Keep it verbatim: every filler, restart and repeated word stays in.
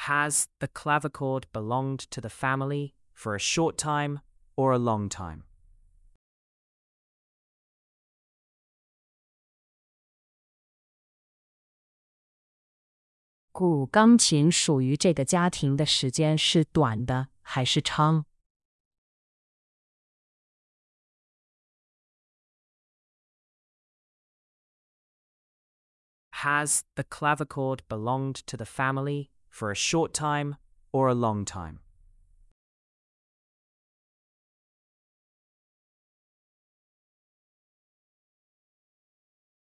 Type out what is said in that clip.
Has the clavichord belonged to the family for a short time or a long time? 古钢琴属于这个家庭的时间是短的还是长？ Has the clavichord belonged to the family for a short time or a long time?